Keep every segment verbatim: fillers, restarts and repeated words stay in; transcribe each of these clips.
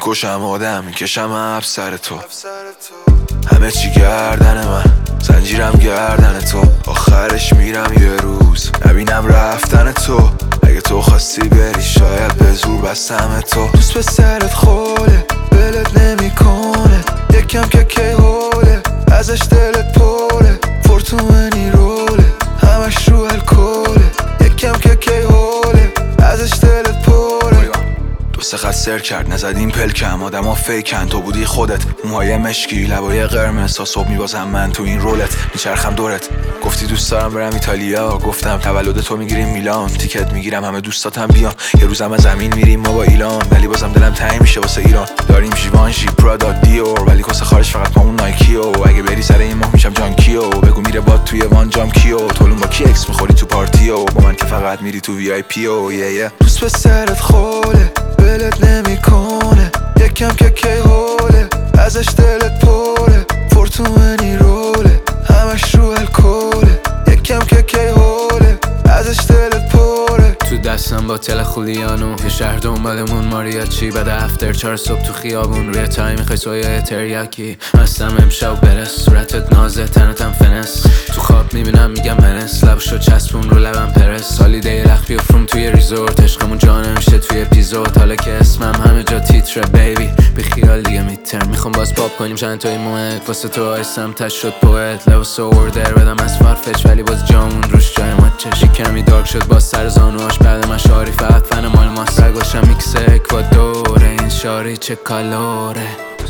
میکشم آدم میکشم اب سر تو، همه چی گردن من، زنجیرم گردن تو. آخرش میرم یه روز نبینم رفتن تو. اگه تو خواستی بری شاید به زور بستم تو. دوست به سرت خوله بلت نمیکنه، یکم که کی هوله ازش دلت پره. فورتونی روله همش رو الکله، یکم که کی هوله ازش دلت پره. دو سه خط سر کرد نزدیم پلکم، آدم ها فیکن تو بودی خودت. موهای مشکی لبای قرمز تا صبح میبازم من تو این رولت. میچرخم دورت گفتی دوست دارم برم ایتالیا، گفتم تولد تو میگیریم میلان. تیکت میگیرم همه دوستاتم بیان، یه روزم از زمین میریم ما با ایلان. ولی بازم دلم تنگ میشه واسه ایران. داریم ژیوانژی پرادا دیور، ولی کس خارج فقط پامون نایکیو. اگه بری سر این ماه میشم جانکیو، بگو میره باد توی وان جام کیو. تولون با کی اکس میخوری تو پارتیو، با من که فقط میری تو وی آی پیو. دوست به سرت خوله بلت نمیکنه، یکم که کی هوله ازش دلت پره. فورتونی روله همش رو الکله، یکم که کی هوله ازش دلت پره. تو دستم با تل خولیانو یه شهر دنبالمون ماریاچی. بعد افتر چهار صبح تو خیابون روی تای میخوای سویای تریاکی. هستم امشب برس صورتت نازه تنتم فنس. تو خواب میبینم میگم منس، لبشو چسبون رو لبم پرس. سالی دی لخ بیفروم توی ریزورت، عشقمون جا نمیشه توی اپیزود. حالا که اسمم همه جا تیتره بیبی بی خیال دیگه میتر. میخوام باز پاپ کنیم چند تای موهت، واسه تو آیستم تش شد پوئت. لباس اوردر بدم از فارفچ ولی باز جامون روش جای ماچش. کمی دارک شد باز سر زانوهاش بعد من شاری فقط فن مال ماست. رگاشم میکس اکوادوره این شاری چه کالوره.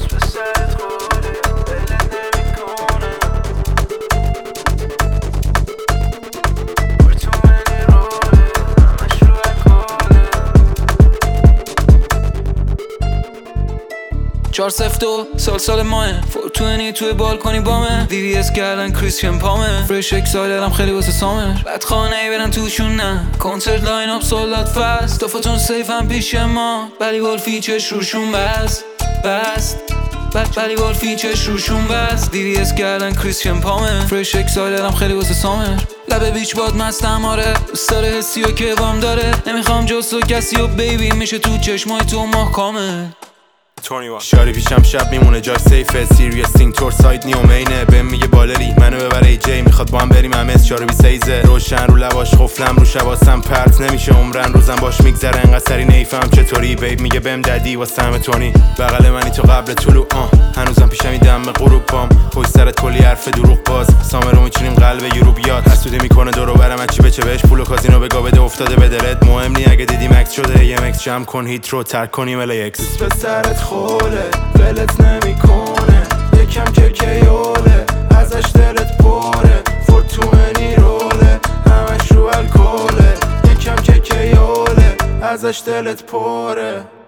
چهار سفت و سال سال ماه فورتونی توی بالکنی بامه. وی وی اس کردن کریسچن پامه، فرش اکسایلرم خیلی واسه سامر. بعد خانه ای برن توشون نه، کنسرت لاین اپ سولدات فست. دفتون سیف هم پیش ما ولی گلفی چش روشون بست بست ولی گلفی چش روشون بست. وی وی اس کردن کریسچن پامه، فرش اکسایلرم خیلی واسه سامر. لبه بیچ باد مستم آره، دوست داره حسی و که وام داره. نمیخوام جز تو کسی و بیبی میشه تو چشمای تو ماه کامل. شاری پیشم شب میمونه جای سیفه، سیریس تینگ تور ساید نیومینه. بهم میگه بالری منو ببره ای جی، میخواد با هم بریم امس چهار بی سیزه. روشن رو لباش خفلم رو شباسم پرت نمیشه عمرن، روزم باش میگذره انقدر سری نیفهم چطوری. بیب میگه بهم ددی واسه همه تونی، بغل منی تو قبل طلوع آه. هنوزم پیشم این دم غروب بام، پشت سرت کلی حرف دروغ باز. سامر رو میچینیم قلب یورو بیاد، حسودی میکنه دورو برم چی بچه بهش. پول و کازینو بگا بده افتاده به دلت، مهم نی اگه دیدی مکس شده. یه مکس جمع کن هیت رو ترک کنیم ال ایکس. به سرت خوله ولت نمیکنه، یکم که کیوله ازش دلت پره. فورتونی روله همش رو الکله، یکم که کیوله ازش دلت پره.